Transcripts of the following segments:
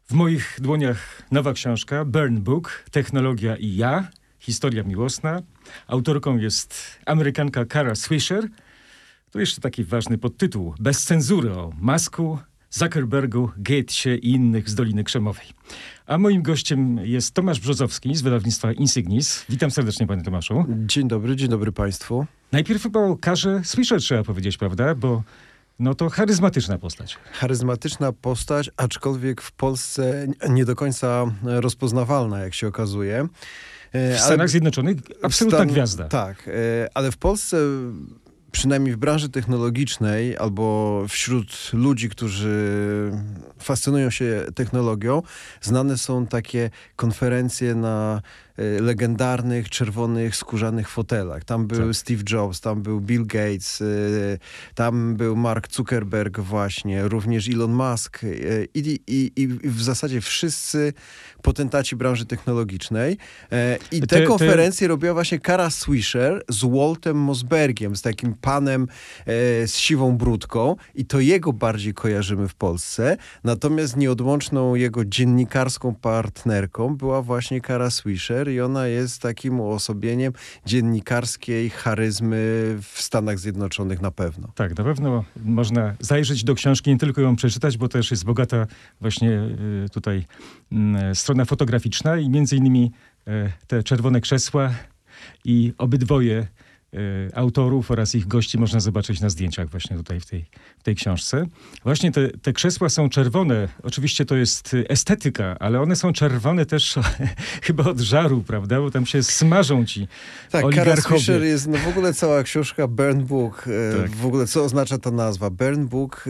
W moich dłoniach nowa książka, Burn Book, Technologia i ja, historia miłosna. Autorką jest Amerykanka Kara Swisher. Tu jeszcze taki ważny podtytuł, bez cenzury o Musku, Zuckerbergu, Gatesie i innych z Doliny Krzemowej. A moim gościem jest Tomasz Brzozowski z wydawnictwa Insignis. Witam serdecznie, panie Tomaszu. Dzień dobry państwu. Najpierw chyba o Karze Swisher trzeba powiedzieć, prawda? Bo no to charyzmatyczna postać. Charyzmatyczna postać, aczkolwiek w Polsce nie do końca rozpoznawalna, jak się okazuje. W Stanach Zjednoczonych absolutna gwiazda. Tak, ale w Polsce, przynajmniej w branży technologicznej albo wśród ludzi, którzy fascynują się technologią, znane są takie konferencje na legendarnych, czerwonych, skórzanych fotelach. Tam był Steve Jobs, tam był Bill Gates, tam był Mark Zuckerberg właśnie, również Elon Musk i w zasadzie wszyscy potentaci branży technologicznej. I te konferencje robiła właśnie Kara Swisher z Waltem Mossbergiem, z takim panem z siwą brudką i to jego bardziej kojarzymy w Polsce. Natomiast nieodłączną jego dziennikarską partnerką była właśnie Kara Swisher i ona jest takim uosobieniem dziennikarskiej charyzmy w Stanach Zjednoczonych na pewno. Tak, na pewno można zajrzeć do książki, nie tylko ją przeczytać, bo też jest bogata właśnie tutaj strona fotograficzna i między innymi te czerwone krzesła i obydwoje autorów oraz ich gości można zobaczyć na zdjęciach właśnie tutaj w tej książce. Właśnie te krzesła są czerwone. Oczywiście to jest estetyka, ale one są czerwone też chyba od żaru, prawda? Bo tam się smażą ci oligarchowie. Kara Swisher jest, w ogóle cała książka Burn Book. Tak. W ogóle co oznacza ta nazwa? Burn Book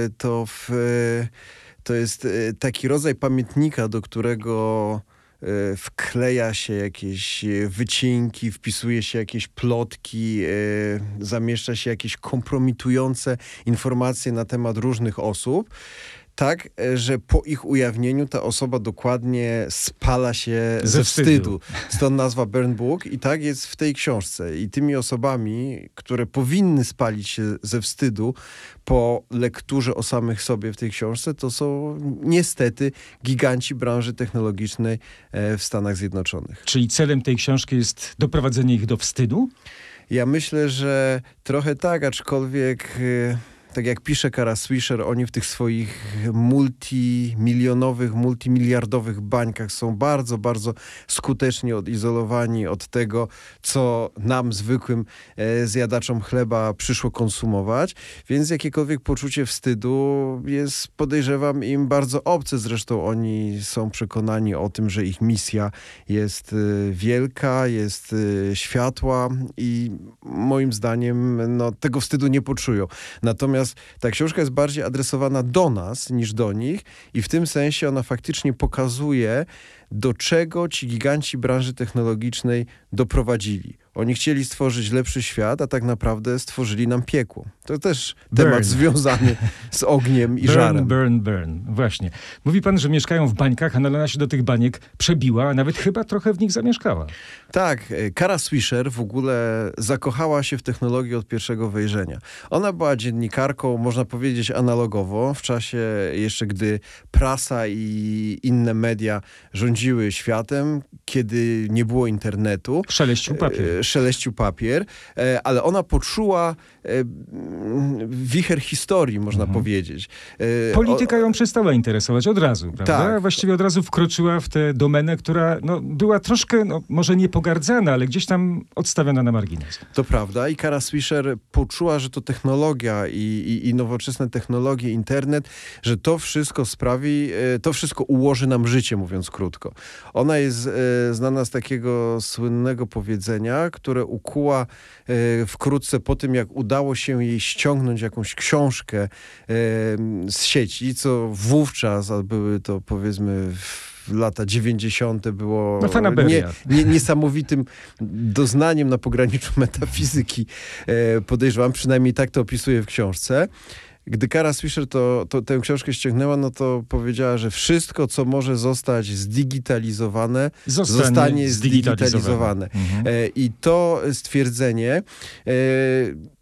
to jest taki rodzaj pamiętnika, do którego wkleja się jakieś wycinki, wpisuje się jakieś plotki, zamieszcza się jakieś kompromitujące informacje na temat różnych osób, tak, że po ich ujawnieniu ta osoba dokładnie spala się ze wstydu. Stąd nazwa Burn Book i tak jest w tej książce. I tymi osobami, które powinny spalić się ze wstydu po lekturze o samych sobie w tej książce, to są niestety giganci branży technologicznej w Stanach Zjednoczonych. Czyli celem tej książki jest doprowadzenie ich do wstydu? Ja myślę, że trochę tak, aczkolwiek tak jak pisze Kara Swisher, oni w tych swoich multimilionowych, multimiliardowych bańkach są bardzo, bardzo skutecznie odizolowani od tego, co nam, zwykłym zjadaczom chleba przyszło konsumować, więc jakiekolwiek poczucie wstydu jest, podejrzewam, im bardzo obce. Zresztą oni są przekonani o tym, że ich misja jest wielka, jest światła i moim zdaniem tego wstydu nie poczują. Natomiast ta książka jest bardziej adresowana do nas niż do nich i w tym sensie ona faktycznie pokazuje, do czego ci giganci branży technologicznej doprowadzili. Oni chcieli stworzyć lepszy świat, a tak naprawdę stworzyli nam piekło. To też temat związany z ogniem i żarem. Burn. Właśnie. Mówi pan, że mieszkają w bańkach, a ona się do tych baniek przebiła, a nawet chyba trochę w nich zamieszkała. Tak. Kara Swisher w ogóle zakochała się w technologii od pierwszego wejrzenia. Ona była dziennikarką, można powiedzieć, analogowo, w czasie jeszcze, gdy prasa i inne media rządziły światem, kiedy nie było internetu. Szeleścił papier, ale ona poczuła wicher historii, można powiedzieć. Polityka ją przestała interesować od razu, prawda? Tak. Właściwie od razu wkroczyła w tę domenę, która była troszkę, może nie pogardzana, ale gdzieś tam odstawiona na margines. To prawda i Kara Swisher poczuła, że to technologia i nowoczesne technologie, internet, że to wszystko sprawi, to wszystko ułoży nam życie, mówiąc krótko. Ona jest znana z takiego słynnego powiedzenia, które ukuła wkrótce po tym, jak udało się jej ściągnąć jakąś książkę z sieci, co wówczas, a były to powiedzmy lata 90. było niesamowitym doznaniem na pograniczu metafizyki. Podejrzewam, przynajmniej tak to opisuje w książce. Gdy Kara Swisher tę książkę ściągnęła, to powiedziała, że wszystko, co może zostać zdigitalizowane, zostanie zdigitalizowane. I to stwierdzenie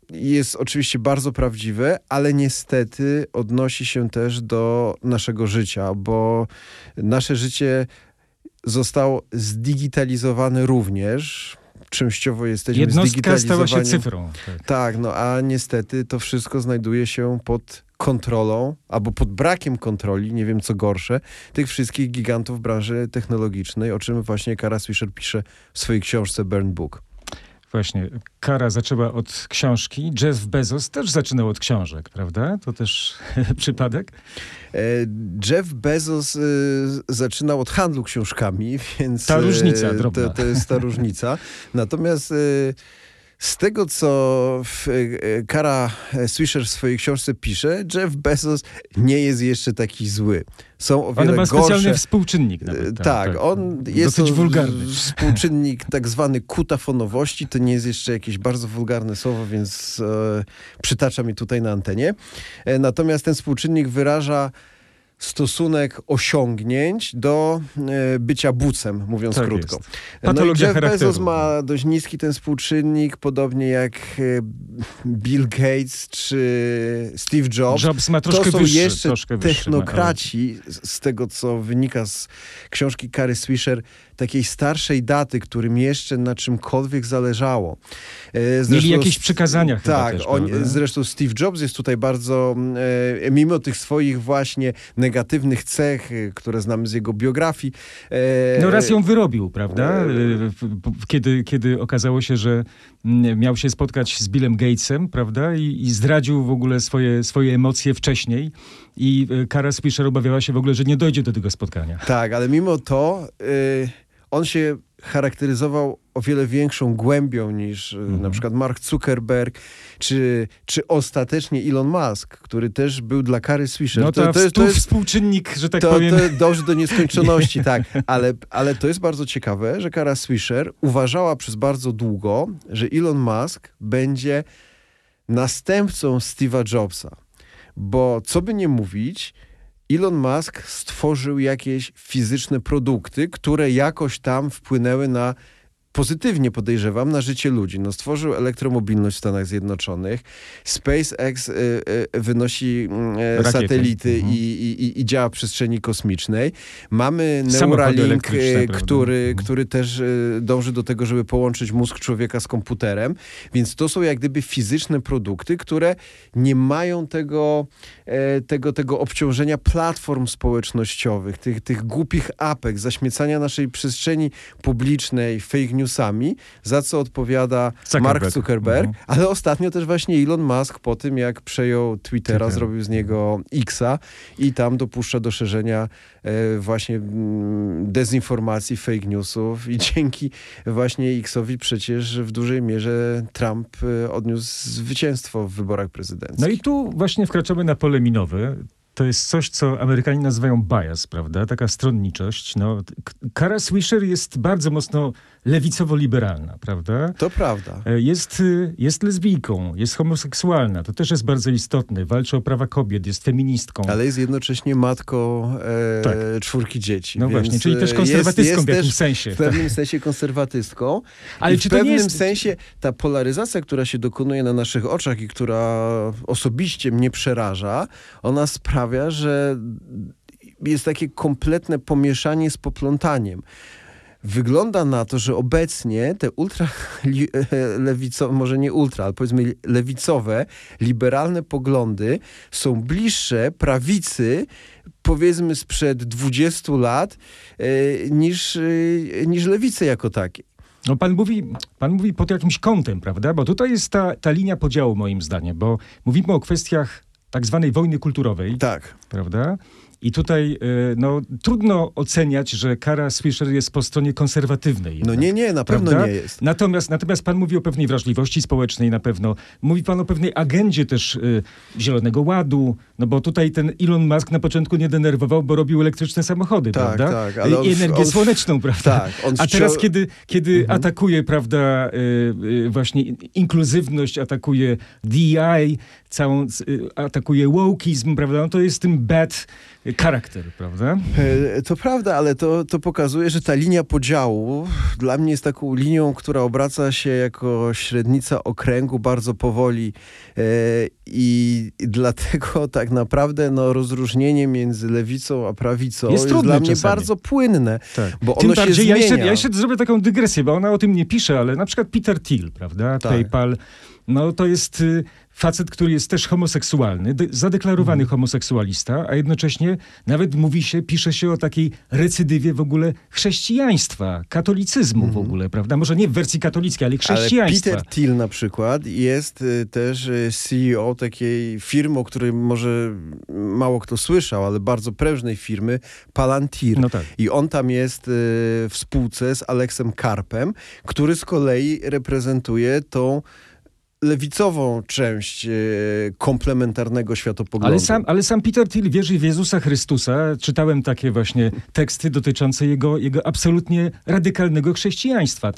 jest oczywiście bardzo prawdziwe, ale niestety odnosi się też do naszego życia, bo nasze życie zostało zdigitalizowane również. Częściowo jesteśmy Jednostka stała się zdigitalizowani. cyfrą. Tak, no a niestety to wszystko znajduje się pod kontrolą albo pod brakiem kontroli, nie wiem co gorsze, tych wszystkich gigantów branży technologicznej, o czym właśnie Kara Swisher pisze w swojej książce Burn Book. Właśnie, Kara zaczęła od książki, Jeff Bezos też zaczynał od książek, prawda? To też przypadek? Jeff Bezos zaczynał od handlu książkami, więc Ta różnica drobna. To jest ta różnica. Natomiast z tego, co Kara Swisher w swojej książce pisze, Jeff Bezos nie jest jeszcze taki zły. Są o wiele On ma gorsze. specjalny współczynnik nawet. Tak, on jest dosyć wulgarny. współczynnik tak zwany kutafonowości. To nie jest jeszcze jakieś bardzo wulgarne słowo, więc przytaczam je tutaj na antenie. Natomiast ten współczynnik wyraża stosunek osiągnięć do bycia bucem, mówiąc Tak krótko. jest. No i Patologia Jeff charakteru. Bezos ma dość niski ten współczynnik, podobnie jak Bill Gates czy Steve Jobs. Jobs ma To troszkę są wyższy. jeszcze troszkę wyższy, technokraci, z tego co wynika z książki Kary Swisher, takiej starszej daty, którym jeszcze na czymkolwiek zależało. Mieli jakieś przykazania chyba tak, też, prawda? zresztą Steve Jobs jest tutaj bardzo, mimo tych swoich właśnie negatywnych cech, które znamy z jego biografii. No raz ją wyrobił, prawda? Kiedy okazało się, że miał się spotkać z Billem Gatesem, prawda? I zdradził w ogóle swoje emocje wcześniej. I Kara Swisher obawiała się w ogóle, że nie dojdzie do tego spotkania. Tak, ale mimo to on się charakteryzował o wiele większą głębią niż na przykład Mark Zuckerberg, czy ostatecznie Elon Musk, który też był dla Kary Swisher. No to jest współczynnik, że tak powiem. To dąży do nieskończoności, tak. Ale to jest bardzo ciekawe, że Kara Swisher uważała przez bardzo długo, że Elon Musk będzie następcą Steve'a Jobsa. Bo co by nie mówić, Elon Musk stworzył jakieś fizyczne produkty, które jakoś tam wpłynęły na, pozytywnie podejrzewam, na życie ludzi. No, stworzył elektromobilność w Stanach Zjednoczonych. SpaceX wynosi satelity i działa w przestrzeni kosmicznej. Mamy Neuralink, który też dąży do tego, żeby połączyć mózg człowieka z komputerem. Więc to są jak gdyby fizyczne produkty, które nie mają tego obciążenia platform społecznościowych, tych głupich apek, zaśmiecania naszej przestrzeni publicznej, fake newsami, za co odpowiada Mark Zuckerberg, ale ostatnio też właśnie Elon Musk po tym, jak przejął Twittera, zrobił z niego X-a i tam dopuszcza do szerzenia właśnie dezinformacji, fake newsów i dzięki właśnie X-owi przecież w dużej mierze Trump odniósł zwycięstwo w wyborach prezydenckich. No i tu właśnie wkraczamy na pole minowe. To jest coś, co Amerykanie nazywają bias, prawda? Taka stronniczość. No, Kara Swisher jest bardzo mocno lewicowo-liberalna, prawda? To prawda. Jest lesbijką, jest homoseksualna. To też jest bardzo istotne. Walczy o prawa kobiet, jest feministką. Ale jest jednocześnie matką 4 dzieci. No właśnie, czyli też konserwatystką w jakimś sensie. W pewnym sensie konserwatystką. Ale i czy w pewnym to nie jest... sensie ta polaryzacja, która się dokonuje na naszych oczach i która osobiście mnie przeraża, ona sprawia, że jest takie kompletne pomieszanie z poplątaniem. Wygląda na to, że obecnie te lewicowe, może nie ultra, ale powiedzmy lewicowe, liberalne poglądy są bliższe prawicy, powiedzmy sprzed 20 lat, niż lewicy jako takiej. No pan mówi pod jakimś kątem, prawda? Bo tutaj jest ta linia podziału moim zdaniem, bo mówimy o kwestiach tak zwanej wojny kulturowej. Tak. Prawda? I tutaj trudno oceniać, że Kara Swisher jest po stronie konserwatywnej. Jednak, no nie, na pewno prawda? nie jest. Natomiast pan mówi o pewnej wrażliwości społecznej na pewno. Mówi pan o pewnej agendzie też Zielonego Ładu, no bo tutaj ten Elon Musk na początku nie denerwował, bo robił elektryczne samochody, prawda? Tak, ale i energię słoneczną, prawda? Tak, a teraz, kiedy atakuje, prawda, właśnie inkluzywność, atakuje DEI, atakuje wokeizm, prawda? No to jest tym bad charakter, prawda? To prawda, ale to pokazuje, że ta linia podziału dla mnie jest taką linią, która obraca się jako średnica okręgu bardzo powoli i dlatego tak naprawdę rozróżnienie między lewicą a prawicą jest dla mnie czasami bardzo płynne, tak. bo Tym ono się bardziej, zmienia. ja jeszcze zrobię taką dygresję, bo ona o tym nie pisze, ale na przykład Peter Thiel, prawda? Tak. PayPal, no to jest facet, który jest też homoseksualny, zadeklarowany homoseksualista, a jednocześnie nawet pisze się o takiej recydywie w ogóle chrześcijaństwa, katolicyzmu w ogóle, prawda? Może nie w wersji katolickiej, ale chrześcijaństwa. Ale Peter Thiel na przykład jest też CEO takiej firmy, o której może mało kto słyszał, ale bardzo prężnej firmy, Palantir. No tak. I on tam jest w spółce z Alexem Karpem, który z kolei reprezentuje tą lewicową część komplementarnego światopoglądu. Ale sam Peter Thiel wierzy w Jezusa Chrystusa. Czytałem takie właśnie teksty dotyczące jego absolutnie radykalnego chrześcijaństwa.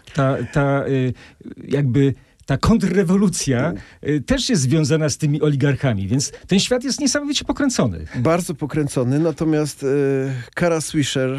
Ta kontrrewolucja też jest związana z tymi oligarchami, więc ten świat jest niesamowicie pokręcony. Bardzo pokręcony, natomiast Kara Swisher,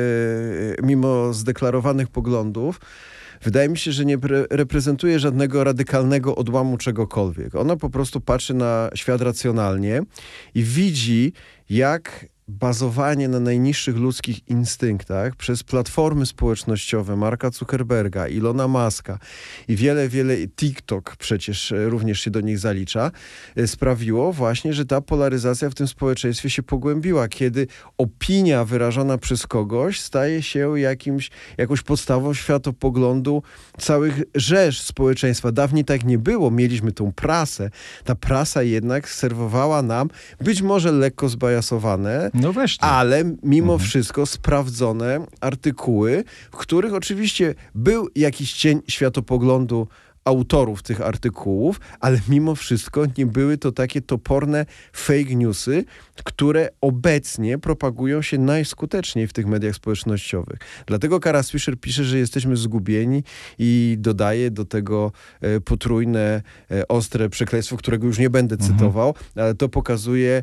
mimo zdeklarowanych poglądów, wydaje mi się, że nie reprezentuje żadnego radykalnego odłamu czegokolwiek. Ona po prostu patrzy na świat racjonalnie i widzi, jak bazowanie na najniższych ludzkich instynktach przez platformy społecznościowe Marka Zuckerberga, Ilona Muska i wiele TikTok przecież również się do nich zalicza, sprawiło właśnie, że ta polaryzacja w tym społeczeństwie się pogłębiła, kiedy opinia wyrażona przez kogoś staje się jakąś podstawą światopoglądu całych rzesz społeczeństwa. Dawniej tak nie było. Mieliśmy tą prasę. Ta prasa jednak serwowała nam być może lekko zbajasowane, no właśnie, ale mimo wszystko sprawdzone artykuły, w których oczywiście był jakiś cień światopoglądu autorów tych artykułów, ale mimo wszystko nie były to takie toporne fake newsy, które obecnie propagują się najskuteczniej w tych mediach społecznościowych. Dlatego Kara Swisher pisze, że jesteśmy zgubieni i dodaje do tego potrójne, ostre przekleństwo, którego już nie będę cytował, ale to pokazuje,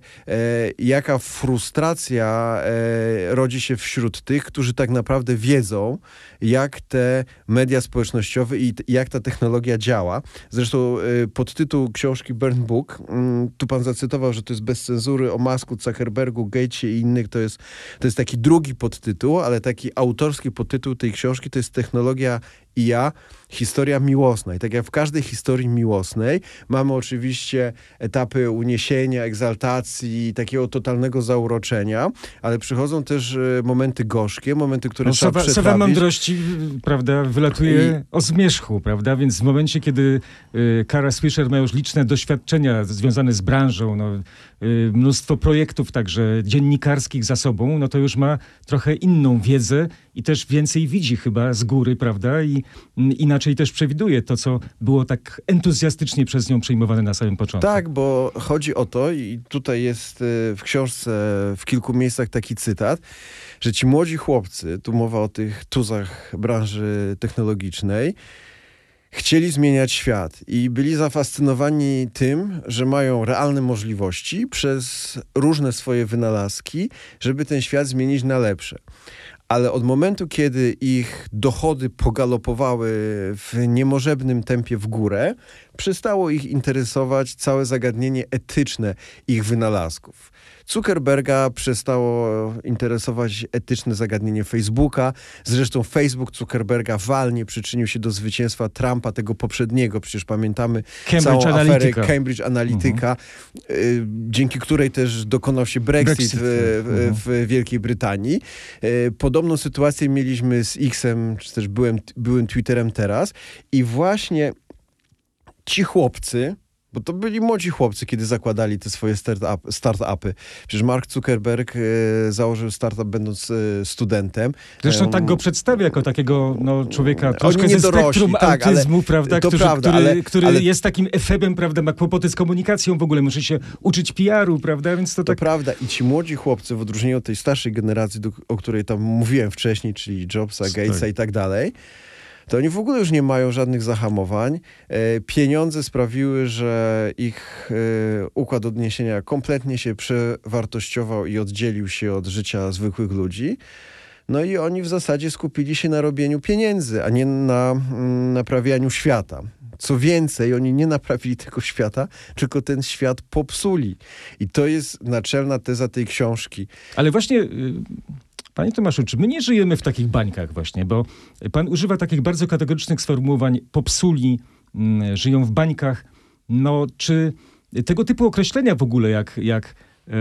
jaka frustracja rodzi się wśród tych, którzy tak naprawdę wiedzą, jak te media społecznościowe i jak ta technologia działa. Zresztą podtytuł książki Burn Book, tu pan zacytował, że to jest bez cenzury o Musku, Zuckerbergu, Gatesie i innych, to jest taki drugi podtytuł, ale taki autorski podtytuł tej książki to jest Technologia IA, historia miłosna. I tak jak w każdej historii miłosnej mamy oczywiście etapy uniesienia, egzaltacji, takiego totalnego zauroczenia, ale przychodzą też momenty gorzkie, momenty, które trzeba przetrawić. Sowa mądrości, prawda, wylatuje o zmierzchu, prawda? Więc w momencie, kiedy Kara Swisher ma już liczne doświadczenia związane z branżą, mnóstwo projektów także dziennikarskich za sobą, no to już ma trochę inną wiedzę i też więcej widzi chyba z góry, prawda? I inaczej też przewiduje to, co było tak entuzjastycznie przez nią przyjmowane na samym początku. Tak, bo chodzi o to, i tutaj jest w książce w kilku miejscach taki cytat, że ci młodzi chłopcy, tu mowa o tych tuzach branży technologicznej, chcieli zmieniać świat i byli zafascynowani tym, że mają realne możliwości przez różne swoje wynalazki, żeby ten świat zmienić na lepsze. Ale od momentu, kiedy ich dochody pogalopowały w niemożebnym tempie w górę, przestało ich interesować całe zagadnienie etyczne ich wynalazków. Zuckerberga przestało interesować etyczne zagadnienie Facebooka. Zresztą Facebook Zuckerberga walnie przyczynił się do zwycięstwa Trumpa, tego poprzedniego. Przecież pamiętamy całą aferę Cambridge Analytica, dzięki której też dokonał się Brexit w Wielkiej Brytanii. Podobną sytuację mieliśmy z X-em, czy też byłym Twitterem teraz. I właśnie ci chłopcy, bo to byli młodzi chłopcy, kiedy zakładali te swoje startupy. Przecież Mark Zuckerberg założył startup będąc studentem. Zresztą tak go przedstawia jako takiego człowieka troszkę ze dorośli, spektrum autyzmu, prawda? Który jest takim efebem, prawda? Ma kłopoty z komunikacją w ogóle, musi się uczyć PR-u, prawda? Więc to tak... prawda. I ci młodzi chłopcy, w odróżnieniu od tej starszej generacji, o której tam mówiłem wcześniej, czyli Jobsa, Gatesa i tak dalej, to oni w ogóle już nie mają żadnych zahamowań. Pieniądze sprawiły, że ich układ odniesienia kompletnie się przewartościował i oddzielił się od życia zwykłych ludzi. No i oni w zasadzie skupili się na robieniu pieniędzy, a nie na naprawianiu świata. Co więcej, oni nie naprawili tego świata, tylko ten świat popsuli. I to jest naczelna teza tej książki. Ale właśnie, panie Tomaszu, czy my nie żyjemy w takich bańkach właśnie? Bo pan używa takich bardzo kategorycznych sformułowań, popsuli, żyją w bańkach. No, czy tego typu określenia w ogóle, jak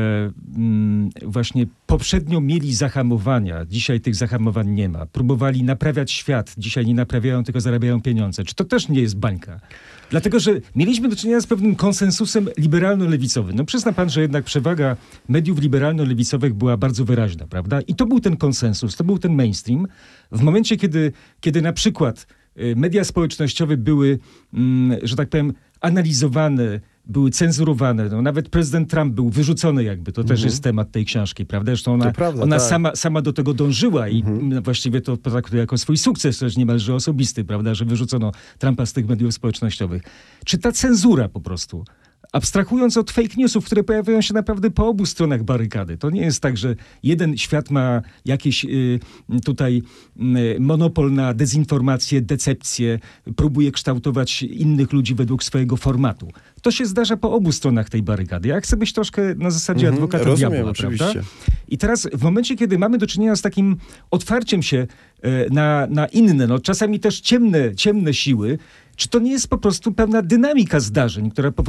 właśnie poprzednio mieli zahamowania, dzisiaj tych zahamowań nie ma. Próbowali naprawiać świat, dzisiaj nie naprawiają, tylko zarabiają pieniądze. Czy to też nie jest bańka? Dlatego, że mieliśmy do czynienia z pewnym konsensusem liberalno-lewicowym. No przyzna pan, że jednak przewaga mediów liberalno-lewicowych była bardzo wyraźna, prawda? I to był ten konsensus, to był ten mainstream. W momencie, kiedy na przykład media społecznościowe były, że tak powiem, analizowane, były cenzurowane. No, nawet prezydent Trump był wyrzucony jakby. To też jest temat tej książki, prawda? Zresztą ona tak. sama do tego dążyła i właściwie to traktuje jako swój sukces też niemalże osobisty, prawda? Że wyrzucono Trumpa z tych mediów społecznościowych. Czy ta cenzura po prostu, abstrahując od fake newsów, które pojawiają się naprawdę po obu stronach barykady. To nie jest tak, że jeden świat ma jakiś tutaj monopol na dezinformację, decepcję, próbuje kształtować innych ludzi według swojego formatu. To się zdarza po obu stronach tej barykady. Ja chcę być troszkę na zasadzie adwokata diabła, oczywiście. prawda? I teraz w momencie, kiedy mamy do czynienia z takim otwarciem się na inne, no czasami też ciemne siły, czy to nie jest po prostu pewna dynamika zdarzeń,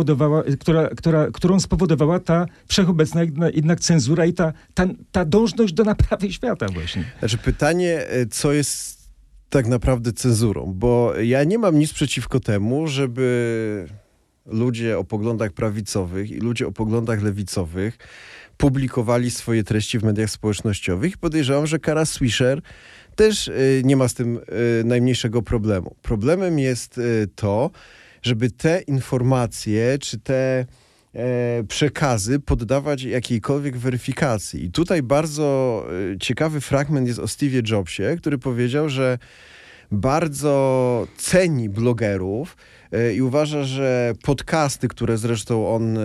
którą spowodowała ta wszechobecna jednak cenzura i ta dążność do naprawy świata właśnie? Znaczy pytanie, co jest tak naprawdę cenzurą? Bo ja nie mam nic przeciwko temu, żeby ludzie o poglądach prawicowych i ludzie o poglądach lewicowych publikowali swoje treści w mediach społecznościowych. Podejrzewam, że Kara Swisher też nie ma z tym najmniejszego problemu. Problemem jest to, żeby te informacje czy te przekazy poddawać jakiejkolwiek weryfikacji. I tutaj bardzo ciekawy fragment jest o Steve'ie Jobsie, który powiedział, że bardzo ceni blogerów i uważa, że podcasty, które zresztą on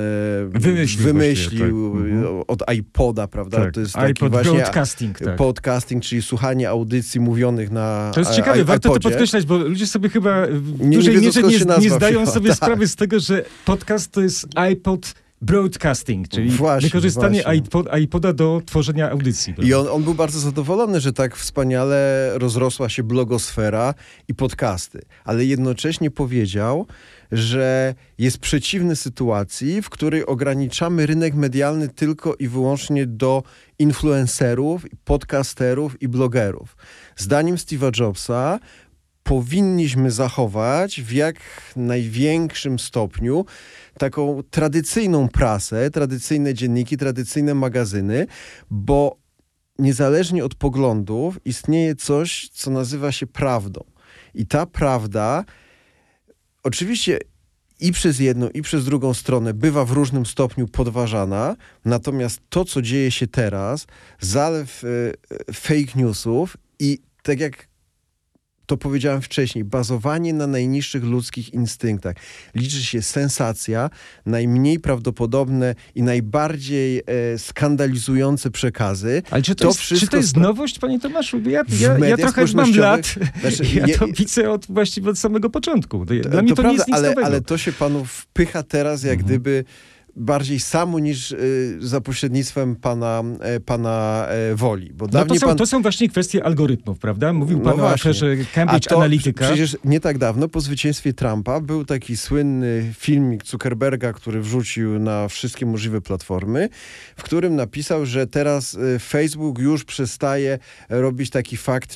wymyślił od iPoda, prawda? Tak, to jest iPod taki właśnie broadcasting, tak. Podcasting, czyli słuchanie audycji mówionych na To jest ciekawe, warto to podkreślać, bo ludzie sobie chyba w dużej mierze nie zdają sobie sprawy z tego, że podcast to jest iPod broadcasting, czyli wykorzystanie iPoda do tworzenia audycji. I on był bardzo zadowolony, że tak wspaniale rozrosła się blogosfera i podcasty. Ale jednocześnie powiedział, że jest przeciwny sytuacji, w której ograniczamy rynek medialny tylko i wyłącznie do influencerów, podcasterów i blogerów. Zdaniem Steve'a Jobsa powinniśmy zachować w jak największym stopniu taką tradycyjną prasę, tradycyjne dzienniki, tradycyjne magazyny, bo niezależnie od poglądów istnieje coś, co nazywa się prawdą. I ta prawda oczywiście i przez jedną, i przez drugą stronę bywa w różnym stopniu podważana, natomiast to, co dzieje się teraz, zalew fake newsów i tak jak to powiedziałem wcześniej, bazowanie na najniższych ludzkich instynktach. Liczy się sensacja, najmniej prawdopodobne i najbardziej skandalizujące przekazy. Ale czy to jest nowość, panie Tomaszu? Ja trochę mam lat. Ja to widzę właściwie od samego początku. Dla mnie to nie jest nic nowego. Ale to się panu wpycha teraz jak gdyby bardziej samo niż za pośrednictwem pana Woli. Bo to są właśnie kwestie algorytmów, prawda? Mówił pan o aferze Cambridge Analytica. Przecież nie tak dawno, po zwycięstwie Trumpa, był taki słynny filmik Zuckerberga, który wrzucił na wszystkie możliwe platformy, w którym napisał, że teraz Facebook już przestaje robić taki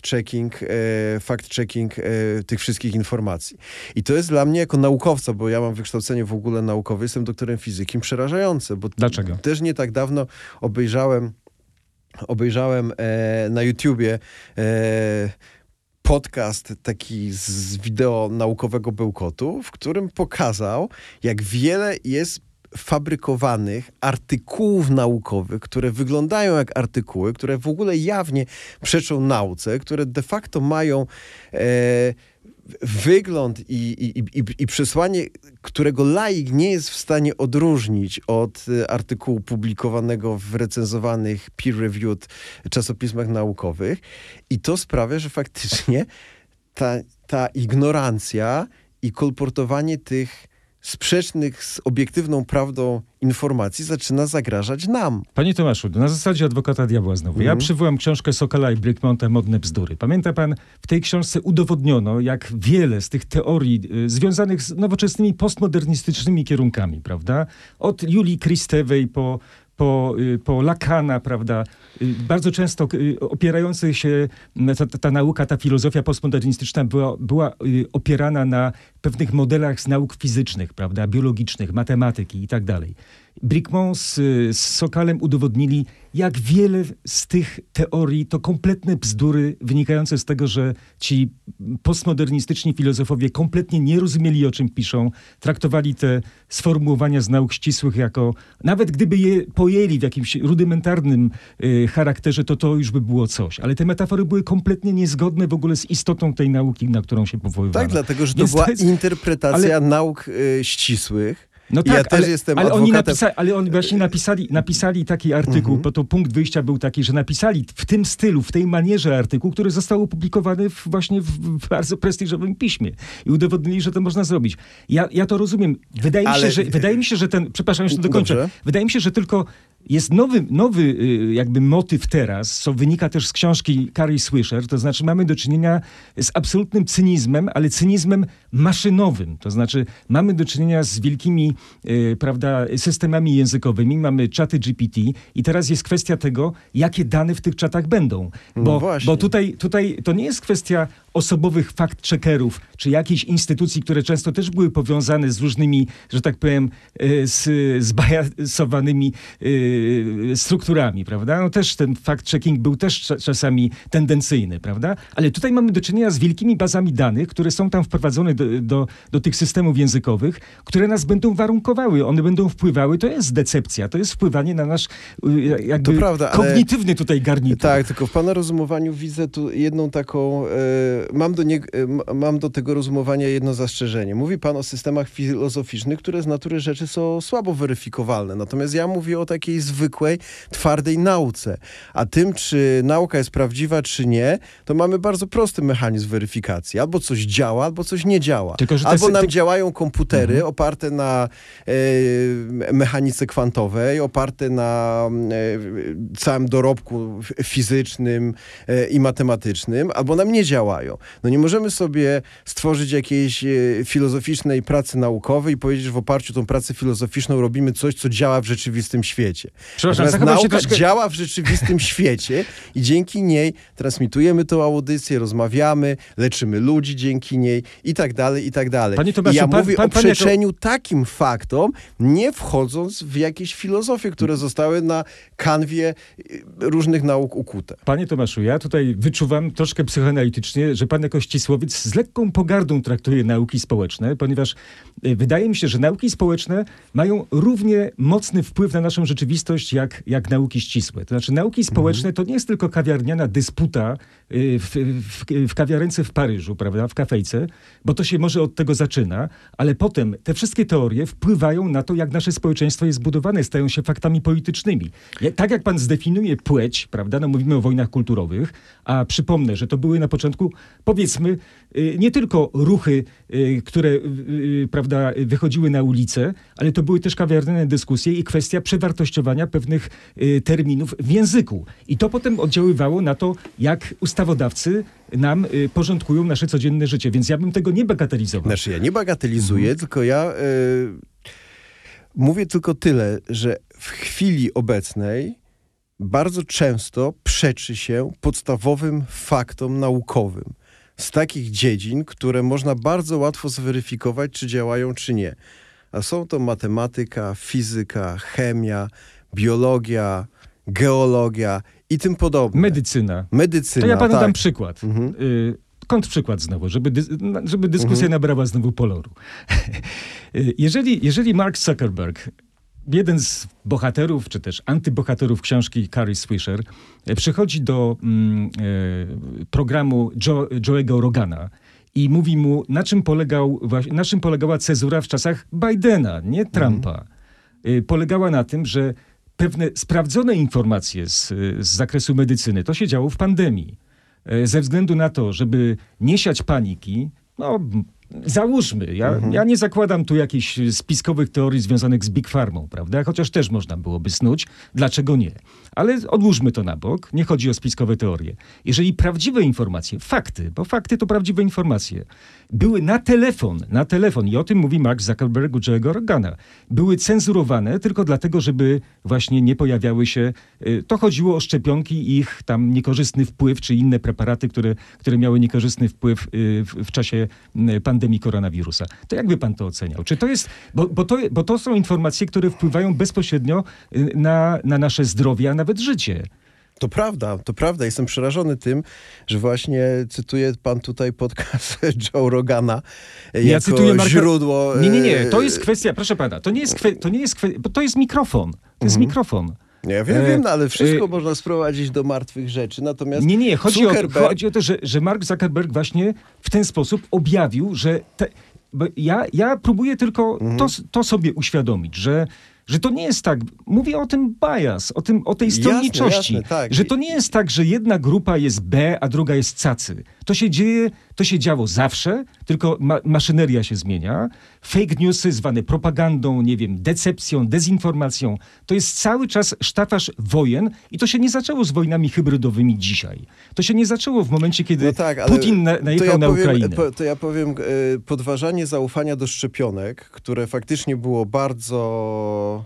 fact-checking tych wszystkich informacji. I to jest dla mnie jako naukowca, bo ja mam wykształcenie w ogóle naukowe, jestem doktorem fizyki, przerażające. Bo dlaczego? Też nie tak dawno obejrzałem na YouTubie podcast taki z wideo naukowego bełkotu, w którym pokazał, jak wiele jest fabrykowanych artykułów naukowych, które wyglądają jak artykuły, które w ogóle jawnie przeczą nauce, które de facto mają wygląd i przesłanie, którego laik nie jest w stanie odróżnić od artykułu publikowanego w recenzowanych peer-reviewed czasopismach naukowych. I to sprawia, że faktycznie ta ignorancja i kolportowanie tych sprzecznych z obiektywną prawdą informacji zaczyna zagrażać nam. Panie Tomaszu, na zasadzie adwokata diabła znowu. Ja przywołam książkę Sokola i Brickmonta Modne bzdury. Pamięta pan, w tej książce udowodniono, jak wiele z tych teorii związanych z nowoczesnymi postmodernistycznymi kierunkami, prawda? Od Julii Kristewej po Lacana, prawda, bardzo często opierający się, ta nauka, ta filozofia postmodernistyczna była opierana na pewnych modelach z nauk fizycznych, prawda, biologicznych, matematyki i tak dalej. Brickmont z Sokalem udowodnili, jak wiele z tych teorii to kompletne bzdury wynikające z tego, że ci postmodernistyczni filozofowie kompletnie nie rozumieli, o czym piszą, traktowali te sformułowania z nauk ścisłych jako, nawet gdyby je pojęli w jakimś rudymentarnym charakterze, to już by było coś. Ale te metafory były kompletnie niezgodne w ogóle z istotą tej nauki, na którą się powoływano. Tak, dlatego, że to była interpretacja nauk ścisłych. No tak, ja też jestem adwokatem. Ale oni właśnie napisali taki artykuł, bo to punkt wyjścia był taki, że napisali w tym stylu, w tej manierze artykuł, który został opublikowany właśnie w bardzo prestiżowym piśmie. I udowodnili, że to można zrobić. Ja to rozumiem. Wydaje mi się, że ten... Przepraszam, jeszcze dokończę. Dobrze. Wydaje mi się, że tylko jest nowy jakby motyw teraz, co wynika też z książki Carrie Swisher, to znaczy mamy do czynienia z absolutnym cynizmem, ale cynizmem maszynowym. To znaczy mamy do czynienia z wielkimi prawda, systemami językowymi, mamy czaty GPT i teraz jest kwestia tego, jakie dane w tych czatach będą. Bo tutaj to nie jest kwestia osobowych fact-checkerów, czy jakichś instytucji, które często też były powiązane z różnymi, że tak powiem, zbajasowanymi strukturami, prawda? No też ten fact-checking był też czasami tendencyjny, prawda? Ale tutaj mamy do czynienia z wielkimi bazami danych, które są tam wprowadzone do tych systemów językowych, które nas będą warunkowały, one będą wpływały. To jest decepcja, to jest wpływanie na nasz jakby kognitywny tutaj garnitur. Tak, tylko w pana rozumowaniu widzę tu jedną taką... Mam do tego rozumowania jedno zastrzeżenie. Mówi pan o systemach filozoficznych, które z natury rzeczy są słabo weryfikowalne. Natomiast ja mówię o takiej zwykłej, twardej nauce. A tym, czy nauka jest prawdziwa, czy nie, to mamy bardzo prosty mechanizm weryfikacji. Albo coś działa, albo coś nie działa. Albo nam działają komputery oparte na mechanice kwantowej, oparte na całym dorobku fizycznym i matematycznym, albo nam nie działają. No nie możemy sobie stworzyć jakiejś filozoficznej pracy naukowej i powiedzieć, że w oparciu o tą pracę filozoficzną robimy coś, co działa w rzeczywistym świecie. Natomiast nauka działa w rzeczywistym świecie i dzięki niej transmitujemy tą audycję, rozmawiamy, leczymy ludzi dzięki niej i tak dalej, i tak dalej. Panie Tomaszu, I ja mówię o przeczeniu takim faktom, nie wchodząc w jakieś filozofie, które zostały na kanwie różnych nauk ukute. Panie Tomaszu, ja tutaj wyczuwam troszkę psychoanalitycznie, że pan jako ścisłowiec z lekką pogardą traktuje nauki społeczne, ponieważ wydaje mi się, że nauki społeczne mają równie mocny wpływ na naszą rzeczywistość, jak nauki ścisłe. To znaczy nauki społeczne to nie jest tylko kawiarniana dysputa w kawiarence w Paryżu, prawda, w kafejce, bo to się może od tego zaczyna, ale potem te wszystkie teorie wpływają na to, jak nasze społeczeństwo jest zbudowane, stają się faktami politycznymi. Tak jak pan zdefiniuje płeć, prawda, no mówimy o wojnach kulturowych, a przypomnę, że to były na początku, powiedzmy, nie tylko ruchy, które prawda, wychodziły na ulicę, ale to były też kawiarniane dyskusje i kwestia przewartościowania pewnych terminów w języku. I to potem oddziaływało na to, jak ustawodawcy nam porządkują nasze codzienne życie. Więc ja bym tego nie bagatelizował. Znaczy ja nie bagatelizuję, tylko ja mówię tylko tyle, że w chwili obecnej bardzo często przeczy się podstawowym faktom naukowym z takich dziedzin, które można bardzo łatwo zweryfikować, czy działają, czy nie. A są to matematyka, fizyka, chemia, biologia, geologia i tym podobne. Medycyna. To ja panu dam przykład. Kontrprzykład znowu, żeby dyskusja nabrała znowu poloru. Jeżeli Mark Zuckerberg, jeden z bohaterów, czy też antybohaterów książki Carrie Swisher, przychodzi do programu Joe'ego Rogana i mówi mu, na czym polegała cezura w czasach Bidena, nie Trumpa. Polegała na tym, że pewne sprawdzone informacje z zakresu medycyny, to się działo w pandemii. Ze względu na to, żeby nie siać paniki, no załóżmy, ja nie zakładam tu jakichś spiskowych teorii związanych z Big Pharmą, prawda? Chociaż też można byłoby snuć, dlaczego nie? Ale odłóżmy to na bok, nie chodzi o spiskowe teorie. Jeżeli prawdziwe informacje, fakty, bo fakty to prawdziwe informacje, były na telefon, i o tym mówi Mark Zuckerberg u Joe'ego Rogana, były cenzurowane tylko dlatego, żeby właśnie nie pojawiały się, to chodziło o szczepionki i ich tam niekorzystny wpływ, czy inne preparaty, które miały niekorzystny wpływ w czasie pandemii koronawirusa. To jakby pan to oceniał? Czy to jest, bo to są informacje, które wpływają bezpośrednio na nasze zdrowie, a nawet życie. To prawda. Jestem przerażony tym, że właśnie cytuje pan tutaj podcast Joe Rogana jako cytuję źródło... Nie. To jest kwestia, proszę pana, to nie jest kwestia, bo to jest mikrofon. To jest mikrofon. Ja wiem, no, ale wszystko można sprowadzić do martwych rzeczy. Natomiast Nie. Chodzi o to, że Mark Zuckerberg właśnie w ten sposób objawił, że... Bo ja próbuję tylko to sobie uświadomić, że to nie jest tak, mówię o tym bias, o tej stronniczości, jasne, tak. że to nie jest tak, że jedna grupa jest B, a druga jest cacy. To się działo zawsze, tylko maszyneria się zmienia. Fake newsy zwane propagandą, nie wiem, decepcją, dezinformacją, to jest cały czas sztafaż wojen i to się nie zaczęło z wojnami hybrydowymi dzisiaj. To się nie zaczęło w momencie, kiedy Putin najechał na Ukrainę. To ja powiem, podważanie zaufania do szczepionek, które faktycznie było bardzo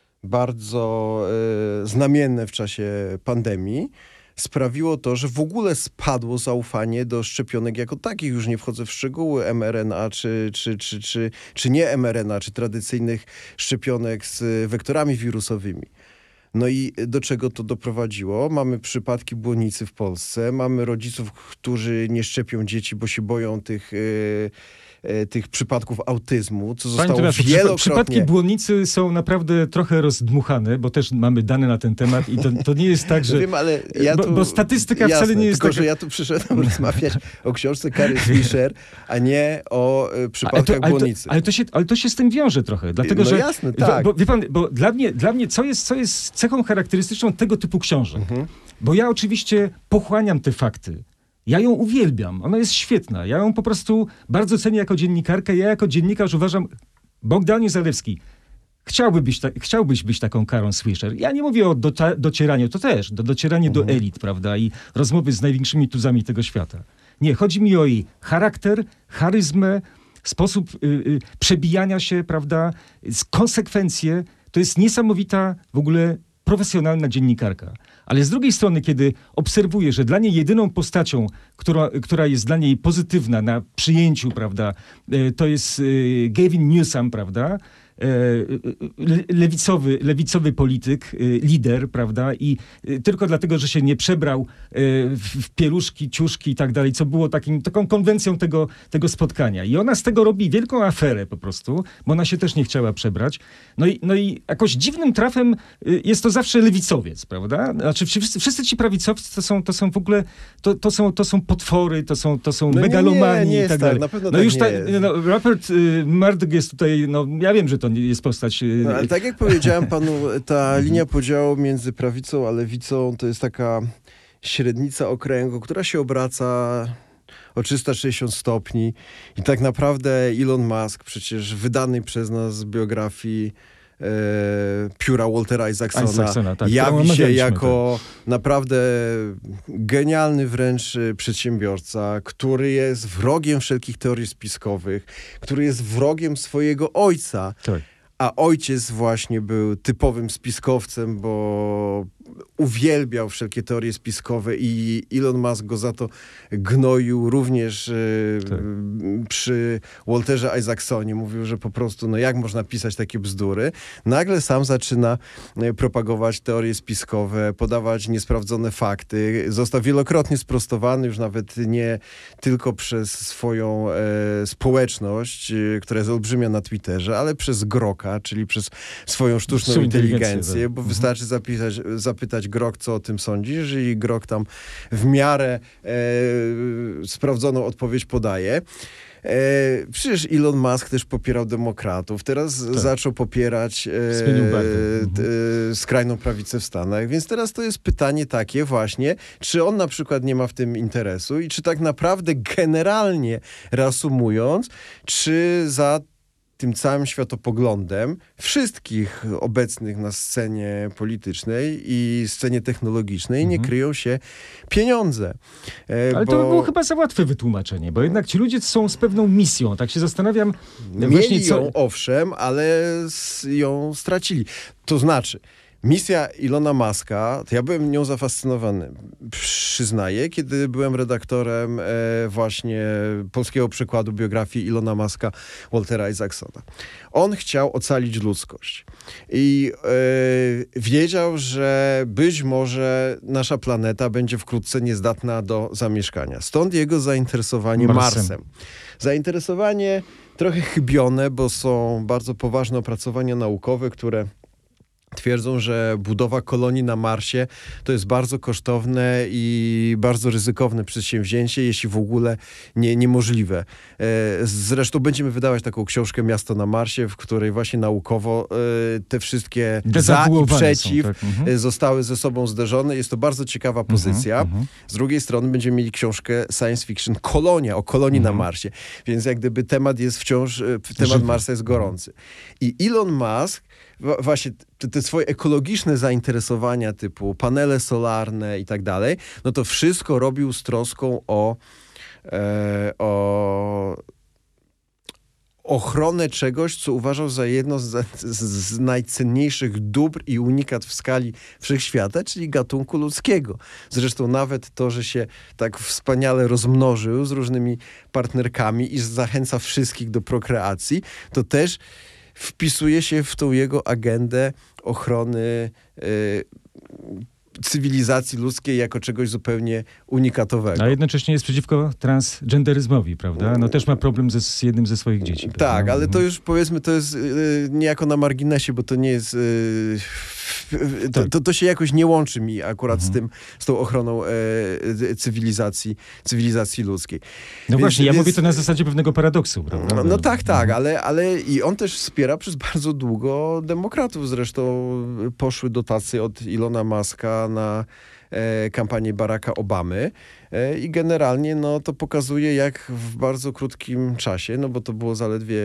znamienne w czasie pandemii, sprawiło to, że w ogóle spadło zaufanie do szczepionek jako takich. Już nie wchodzę w szczegóły mRNA czy nie mRNA, czy tradycyjnych szczepionek z wektorami wirusowymi. No i do czego to doprowadziło? Mamy przypadki błonnicy w Polsce, mamy rodziców, którzy nie szczepią dzieci, bo się boją tych przypadków autyzmu, co zostało wielokrotnie... Przypadki błonnicy są naprawdę trochę rozdmuchane, bo też mamy dane na ten temat i to nie jest tak, że... Wiem, ale bo statystyka wcale nie jest tylko, taka... że ja tu przyszedłem rozmawiać o książce Carrie Fisher, a nie o przypadkach błonnicy. Ale to się z tym wiąże trochę, dlatego że... Jasne, tak. Wie pan, bo dla mnie co jest cechą charakterystyczną tego typu książek? Bo ja oczywiście pochłaniam te fakty. Ja ją uwielbiam. Ona jest świetna. Ja ją po prostu bardzo cenię jako dziennikarkę. Ja jako dziennikarz uważam... Bogdanie Zalewski, chciałbyś być taką Carol Swisher. Ja nie mówię o docieraniu, to też. Docieranie do elit, prawda? I rozmowy z największymi tuzami tego świata. Nie, chodzi mi o jej charakter, charyzmę, sposób przebijania się, prawda? Konsekwencje. To jest niesamowita w ogóle profesjonalna dziennikarka. Ale z drugiej strony, kiedy obserwuję, że dla niej jedyną postacią, która jest dla niej pozytywna na przyjęciu, prawda, to jest Gavin Newsom, prawda, lewicowy polityk, lider, prawda, i tylko dlatego, że się nie przebrał w pieluszki, ciuszki i tak dalej, co było taką konwencją tego spotkania. I ona z tego robi wielką aferę po prostu, bo ona się też nie chciała przebrać. No i jakoś dziwnym trafem jest to zawsze lewicowiec, prawda? Znaczy wszyscy ci prawicowcy to są w ogóle, to są potwory, to są megalomani i tak dalej. Na pewno no tak już nie jest. Rupert Murdoch jest tutaj, ja wiem, że to nie jest postać... No, ale tak jak powiedziałem panu, ta linia podziału między prawicą a lewicą to jest taka średnica okręgu, która się obraca o 360 stopni i tak naprawdę Elon Musk, przecież wydany przez nas biografii pióra Waltera Isaacsona, tak, jawi się jako naprawdę genialny wręcz przedsiębiorca, który jest wrogiem wszelkich teorii spiskowych, który jest wrogiem swojego ojca. Tak. A ojciec właśnie był typowym spiskowcem, bo uwielbiał wszelkie teorie spiskowe i Elon Musk go za to gnoił również przy Walterze Isaacsonie. Mówił, że po prostu, jak można pisać takie bzdury. Nagle sam zaczyna propagować teorie spiskowe, podawać niesprawdzone fakty. Został wielokrotnie sprostowany, już nawet nie tylko przez swoją społeczność, która jest olbrzymia na Twitterze, ale przez Groka, czyli przez swoją sztuczną inteligencję, bo wystarczy zapytać zapytać Grok, co o tym sądzisz, i Grok tam w miarę sprawdzoną odpowiedź podaje. Przecież Elon Musk też popierał demokratów, teraz zaczął popierać skrajną prawicę w Stanach, więc teraz to jest pytanie takie właśnie, czy on na przykład nie ma w tym interesu i czy tak naprawdę generalnie reasumując, czy za tym całym światopoglądem wszystkich obecnych na scenie politycznej i scenie technologicznej nie kryją się pieniądze. Ale to było chyba za łatwe wytłumaczenie, bo jednak ci ludzie są z pewną misją. Tak się zastanawiam właśnie Mieli ją, owszem, ale ją stracili. To znaczy, misja Ilona Muska, to ja byłem nią zafascynowany, przyznaję, kiedy byłem redaktorem właśnie polskiego przekładu biografii Ilona Muska, Waltera Isaacsona. On chciał ocalić ludzkość i wiedział, że być może nasza planeta będzie wkrótce niezdatna do zamieszkania. Stąd jego zainteresowanie Marsem. Zainteresowanie trochę chybione, bo są bardzo poważne opracowania naukowe, które twierdzą, że budowa kolonii na Marsie to jest bardzo kosztowne i bardzo ryzykowne przedsięwzięcie, jeśli w ogóle niemożliwe. Zresztą będziemy wydawać taką książkę Miasto na Marsie, w której właśnie naukowo te wszystkie za i przeciw zostały ze sobą zderzone. Jest to bardzo ciekawa pozycja. Z drugiej strony będziemy mieli książkę science fiction Kolonia, o kolonii na Marsie. Więc jak gdyby temat jest wciąż, temat Marsa jest gorący. I Elon Musk właśnie te swoje ekologiczne zainteresowania typu panele solarne i tak dalej, no to wszystko robił z troską o ochronę czegoś, co uważał za jedno z najcenniejszych dóbr i unikat w skali wszechświata, czyli gatunku ludzkiego. Zresztą nawet to, że się tak wspaniale rozmnożył z różnymi partnerkami i zachęca wszystkich do prokreacji, to też wpisuje się w tą jego agendę ochrony cywilizacji ludzkiej jako czegoś zupełnie unikatowego. A jednocześnie jest przeciwko transgenderyzmowi, prawda? No też ma problem z jednym ze swoich dzieci. Tak, prawda? ale to już powiedzmy, to jest niejako na marginesie, bo to nie jest... To się jakoś nie łączy mi akurat z tą ochroną cywilizacji ludzkiej. No właśnie, ja mówię to na zasadzie pewnego paradoksu, prawda? No tak, ale i on też wspiera przez bardzo długo demokratów. Zresztą poszły dotacje od Ilona Muska na kampanię Baracka Obamy i generalnie no, to pokazuje, jak w bardzo krótkim czasie, no bo to było zaledwie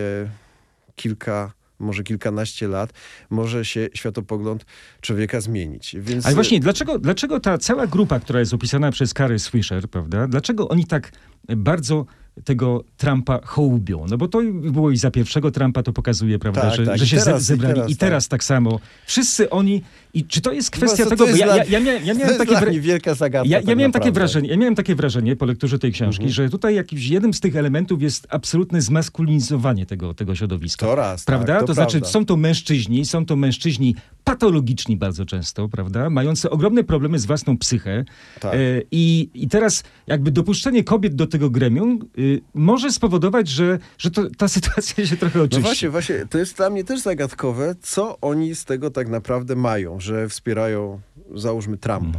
może kilkanaście lat, może się światopogląd człowieka zmienić. Więc... Ale właśnie, dlaczego ta cała grupa, która jest opisana przez Carę Swisher, prawda, dlaczego oni tak bardzo tego Trumpa hołubią? No bo to było i za pierwszego Trumpa to pokazuje, prawda, że się zebrali. I teraz tak samo. Wszyscy oni... I czy to jest kwestia tego... Ja miałem takie wielka zagadka. Ja miałem takie wrażenie po lekturze tej książki, że tutaj jakimś jednym z tych elementów jest absolutne zmaskulinizowanie tego środowiska. To raz, prawda? Tak, to znaczy prawda. są to mężczyźni patologiczni bardzo często, prawda? Mający ogromne problemy z własną psychę. Tak. I teraz jakby dopuszczenie kobiet do tego gremium może spowodować, że ta sytuacja się trochę oczyści. No właśnie, to jest dla mnie też zagadkowe, co oni z tego tak naprawdę mają, że wspierają, załóżmy, Trumpa.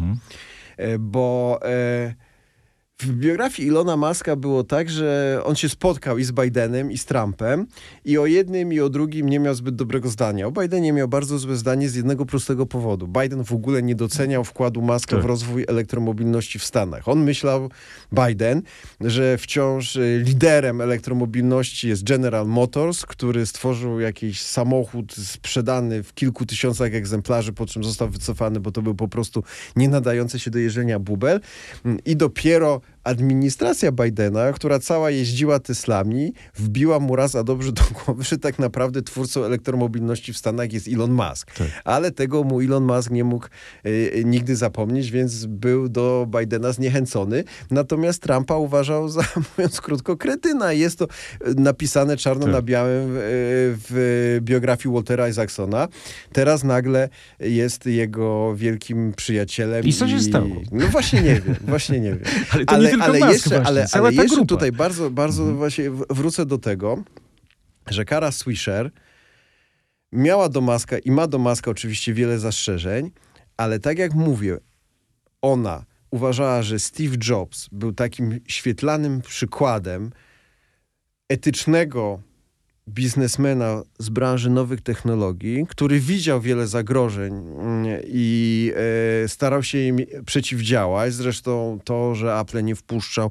Bo w biografii Ilona Muska było tak, że on się spotkał i z Bidenem, i z Trumpem i o jednym, i o drugim nie miał zbyt dobrego zdania. O Bidenie miał bardzo złe zdanie z jednego prostego powodu. Biden w ogóle nie doceniał wkładu Muska w rozwój elektromobilności w Stanach. On myślał, Biden, że wciąż liderem elektromobilności jest General Motors, który stworzył jakiś samochód sprzedany w kilku tysiącach egzemplarzy, po czym został wycofany, bo to był po prostu nie nadający się do jeżdżenia bubel. I dopiero administracja Bidena, która cała jeździła Teslami, wbiła mu raz a dobrze do głowy, że tak naprawdę twórcą elektromobilności w Stanach jest Elon Musk. Tak. Ale tego mu Elon Musk nie mógł nigdy zapomnieć, więc był do Bidena zniechęcony. Natomiast Trumpa uważał za, mówiąc krótko, kretyna. Jest to napisane czarno na białym w biografii Waltera Isaacsona. Teraz nagle jest jego wielkim przyjacielem. I co się stało? No właśnie nie wiem. Ale jeszcze tutaj bardzo właśnie wrócę do tego, że Cara Swisher miała do Muska i ma do Muska oczywiście wiele zastrzeżeń, Ale tak jak mówię, ona uważała, że Steve Jobs był takim świetlanym przykładem etycznego biznesmena z branży nowych technologii, który widział wiele zagrożeń i starał się im przeciwdziałać. Zresztą to, że Apple nie wpuszczał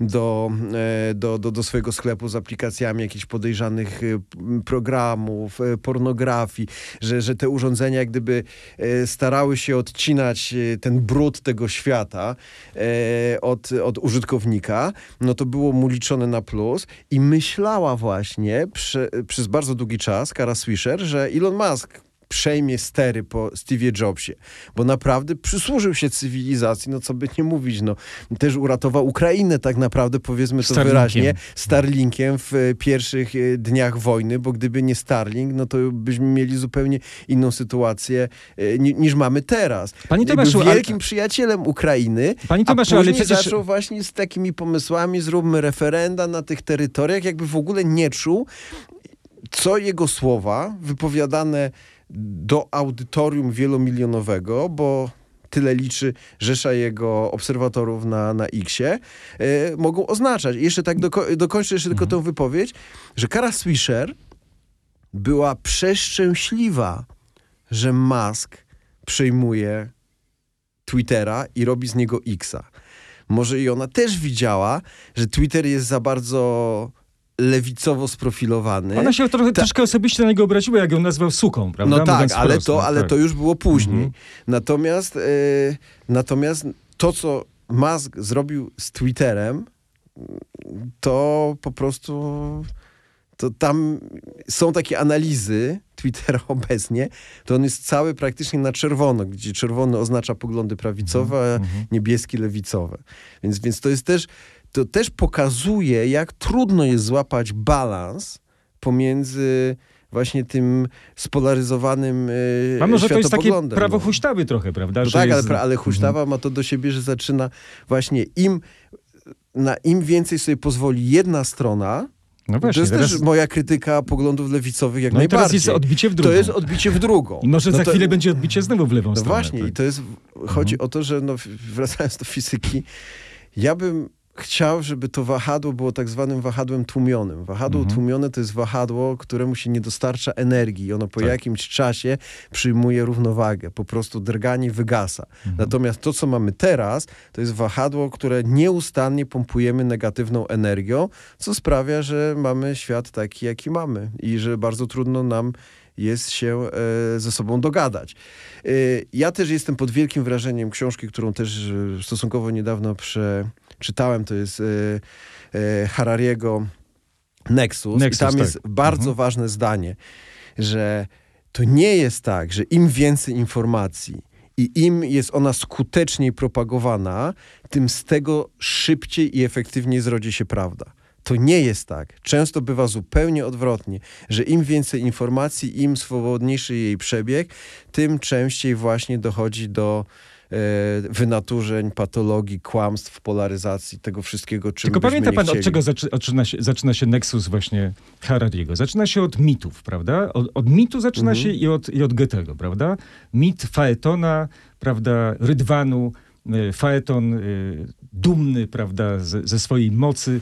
do swojego sklepu z aplikacjami jakichś podejrzanych programów, pornografii, że te urządzenia jak gdyby starały się odcinać ten brud tego świata od użytkownika, no to było mu liczone na plus i myślała właśnie przez bardzo długi czas Kara Swisher, że Elon Musk przejmie stery po Steve'ie Jobsie, bo naprawdę przysłużył się cywilizacji, no co by nie mówić, no też uratował Ukrainę tak naprawdę, powiedzmy to wyraźnie, Starlinkiem w pierwszych dniach wojny, bo gdyby nie Starlink, no to byśmy mieli zupełnie inną sytuację niż mamy teraz. Panie Tomaszu, był wielkim przyjacielem Ukrainy, Panie Tomaszu, a później ale przecież zaczął właśnie z takimi pomysłami, zróbmy referenda na tych terytoriach, jakby w ogóle nie czuł, co jego słowa wypowiadane do audytorium wielomilionowego, bo tyle liczy rzesza jego obserwatorów na X-ie, mogą oznaczać. I jeszcze tak dokończę jeszcze tylko tę wypowiedź, że Kara Swisher była przeszczęśliwa, że Musk przejmuje Twittera i robi z niego X-a. Może i ona też widziała, że Twitter jest za bardzo lewicowo sprofilowany. Ona się troszkę osobiście na niego obraziła, jak ją nazwał suką, prawda? No tak, Mówiąc wprost, ale to już było później. Natomiast to, co Musk zrobił z Twitterem, to po prostu to tam są takie analizy Twittera obecnie, to on jest cały praktycznie na czerwono, gdzie czerwony oznacza poglądy prawicowe, a niebieski lewicowe. Więc to też pokazuje, jak trudno jest złapać balans pomiędzy właśnie tym spolaryzowanym a może to jest takie światopoglądem. prawo huśtawy trochę, prawda? No że tak, jest... ale huśtawa ma to do siebie, że zaczyna właśnie im więcej sobie pozwoli jedna strona, No właśnie, to jest teraz... też moja krytyka poglądów lewicowych jak No i najbardziej. teraz jest odbicie w drugą. To jest odbicie w drugą. I może za chwilę będzie odbicie znowu w lewą No stronę. właśnie, tak. i to jest, chodzi o to, że wracając do fizyki, ja bym chciał, żeby to wahadło było tak zwanym wahadłem tłumionym. Wahadło tłumione to jest wahadło, któremu się nie dostarcza energii. Ono po jakimś czasie przyjmuje równowagę. Po prostu drganie wygasa. Natomiast to, co mamy teraz, to jest wahadło, które nieustannie pompujemy negatywną energią, co sprawia, że mamy świat taki, jaki mamy. I że bardzo trudno nam jest się ze sobą dogadać. Ja też jestem pod wielkim wrażeniem książki, którą też stosunkowo niedawno czytałem, to jest Harariego Nexus. I tam jest bardzo ważne zdanie, że to nie jest tak, że im więcej informacji i im jest ona skuteczniej propagowana, tym z tego szybciej i efektywniej zrodzi się prawda. To nie jest tak. Często bywa zupełnie odwrotnie, że im więcej informacji, im swobodniejszy jej przebieg, tym częściej właśnie dochodzi do wynaturzeń, patologii, kłamstw, polaryzacji, tego wszystkiego, czym Tylko pamięta pan, chcieli. od czego zaczyna się Nexus właśnie Harariego? Zaczyna się od mitów, prawda? Od mitu zaczyna się i od Goethego, prawda? Mit Faetona, prawda, Rydwanu, Faeton dumny, prawda, ze swojej mocy.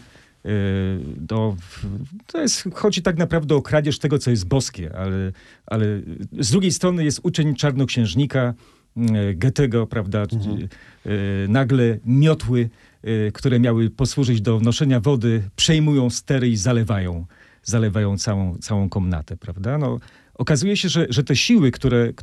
Chodzi tak naprawdę o kradzież tego, co jest boskie, ale z drugiej strony jest uczeń czarnoksiężnika Goethego, prawda, nagle miotły, które miały posłużyć do wnoszenia wody, przejmują stery i zalewają całą komnatę, prawda? No, okazuje się, że te siły,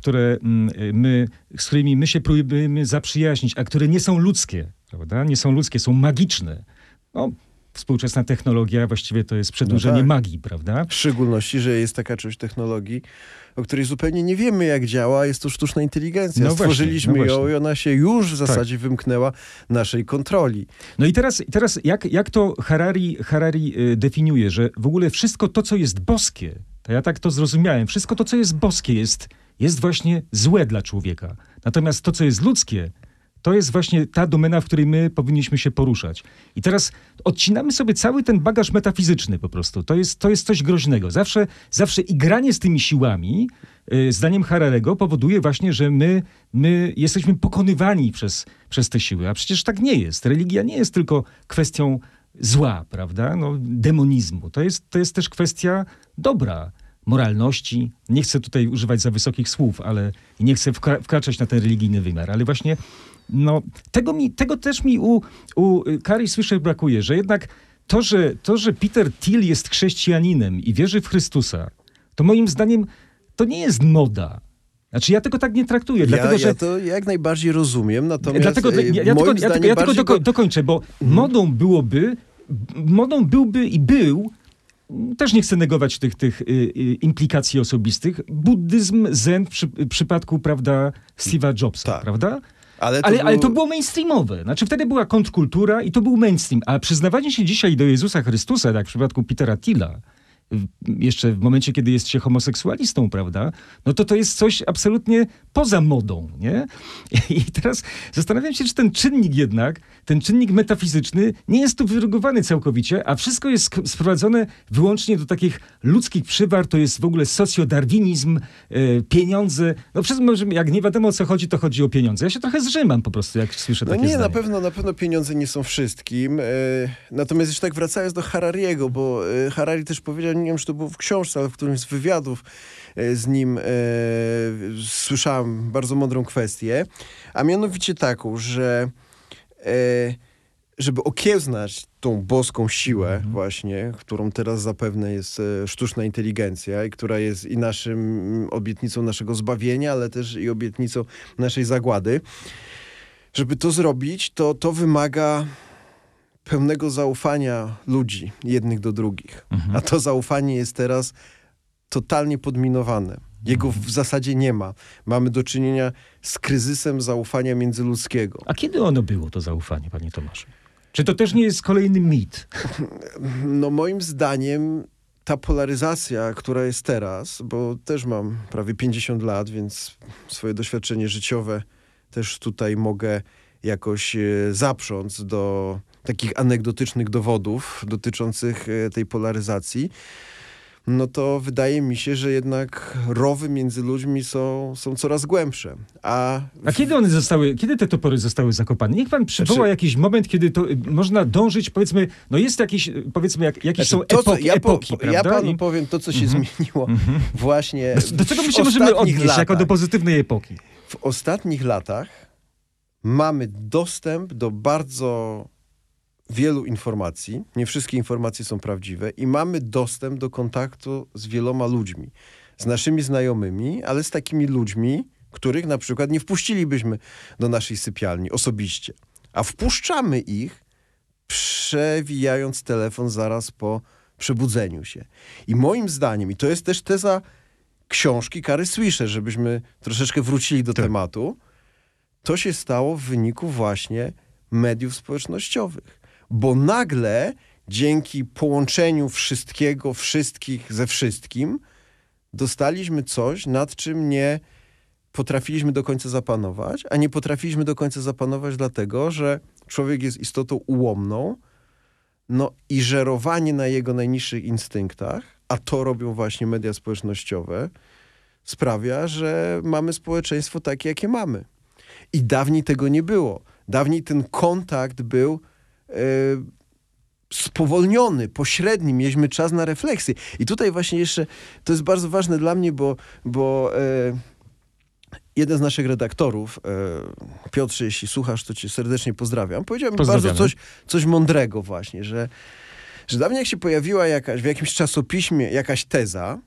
z którymi my się próbujemy zaprzyjaźnić, a które nie są ludzkie, prawda? Nie są ludzkie, są magiczne. No, współczesna technologia właściwie to jest przedłużenie magii, prawda? W szczególności, że jest taka część technologii, o której zupełnie nie wiemy, jak działa. Jest to sztuczna inteligencja. No Stworzyliśmy właśnie. ją i ona się już w zasadzie wymknęła naszej kontroli. No i teraz jak to Harari definiuje, że w ogóle wszystko to, co jest boskie, to ja tak to zrozumiałem, wszystko to, co jest boskie, jest właśnie złe dla człowieka. Natomiast to, co jest ludzkie, To jest właśnie ta domena, w której my powinniśmy się poruszać. I teraz odcinamy sobie cały ten bagaż metafizyczny po prostu. To jest coś groźnego. Zawsze igranie z tymi siłami, zdaniem Hararego, powoduje właśnie, że my jesteśmy pokonywani przez te siły. A przecież tak nie jest. Religia nie jest tylko kwestią zła, prawda? No, demonizmu. To jest też kwestia dobra, moralności. Nie chcę tutaj używać za wysokich słów, ale nie chcę wkraczać na ten religijny wymiar, ale właśnie no, tego też mi u Carrie Swisher brakuje, że jednak to, że Peter Thiel jest chrześcijaninem i wierzy w Chrystusa, to moim zdaniem to nie jest moda. Znaczy ja tego tak nie traktuję, dlatego że... Ja to jak najbardziej rozumiem, natomiast Dlatego, ja tylko dokończę, bo modą byłby i był, też nie chcę negować tych implikacji osobistych, buddyzm, zen w przypadku, prawda, Steve'a Jobsa, tak. Prawda? Ale to było mainstreamowe. Znaczy wtedy była kontrkultura i to był mainstream. A przyznawanie się dzisiaj do Jezusa Chrystusa, tak w przypadku Petera Thiela, jeszcze w momencie, kiedy jest się homoseksualistą, prawda, no to jest coś absolutnie poza modą, nie? I teraz zastanawiam się, czy ten czynnik metafizyczny nie jest tu wyrugowany całkowicie, a wszystko jest sprowadzone wyłącznie do takich ludzkich przywar, to jest w ogóle socjodarwinizm, pieniądze. No jak nie wiadomo o co chodzi, to chodzi o pieniądze. Ja się trochę zżymam po prostu, jak słyszę takie zdanie. Na pewno pieniądze nie są wszystkim. Natomiast jeszcze tak wracając do Harariego, bo Harari też powiedział, nie wiem, czy to było w książce, ale w którymś z wywiadów z nim słyszałem bardzo mądrą kwestię, a mianowicie taką, że żeby okiełznać tą boską siłę właśnie, którą teraz zapewne jest sztuczna inteligencja i która jest i obietnicą naszego zbawienia, ale też i obietnicą naszej zagłady, żeby to zrobić, to wymaga pełnego zaufania ludzi jednych do drugich. A to zaufanie jest teraz totalnie podminowane. Jego w zasadzie nie ma. Mamy do czynienia z kryzysem zaufania międzyludzkiego. A kiedy ono było, to zaufanie, panie Tomaszu? Czy to też nie jest kolejny mit? No moim zdaniem ta polaryzacja, która jest teraz, bo też mam prawie 50 lat, więc swoje doświadczenie życiowe też tutaj mogę jakoś zaprząc do takich anegdotycznych dowodów dotyczących tej polaryzacji, no to wydaje mi się, że jednak rowy między ludźmi są coraz głębsze. A kiedy te topory zostały zakopane? Niech pan przywoła jakiś moment, kiedy to można dążyć, powiedzmy, no jest jakiś, powiedzmy, jakieś są epoki, prawda? Ja panu powiem to, co się zmieniło właśnie. Do czego my się możemy odnieść jako do pozytywnej epoki? W ostatnich latach mamy dostęp do bardzo wielu informacji. Nie wszystkie informacje są prawdziwe i mamy dostęp do kontaktu z wieloma ludźmi. Z naszymi znajomymi, ale z takimi ludźmi, których na przykład nie wpuścilibyśmy do naszej sypialni osobiście. A wpuszczamy ich, przewijając telefon zaraz po przebudzeniu się. I moim zdaniem, i to jest też teza książki Carrie Swisher, żebyśmy troszeczkę wrócili do tematu, to się stało w wyniku właśnie mediów społecznościowych. Bo nagle, dzięki połączeniu wszystkich ze wszystkim, dostaliśmy coś, nad czym nie potrafiliśmy do końca zapanować, a nie potrafiliśmy do końca zapanować dlatego, że człowiek jest istotą ułomną, no i żerowanie na jego najniższych instynktach, a to robią właśnie media społecznościowe, sprawia, że mamy społeczeństwo takie, jakie mamy. I dawniej tego nie było. Dawniej ten kontakt był spowolniony, pośredni, mieliśmy czas na refleksję. I tutaj właśnie jeszcze, to jest bardzo ważne dla mnie, bo jeden z naszych redaktorów, Piotrze, jeśli słuchasz, to cię serdecznie pozdrawiam, powiedział mi bardzo coś mądrego właśnie, że dawniej jak się pojawiła w jakimś czasopiśmie jakaś teza,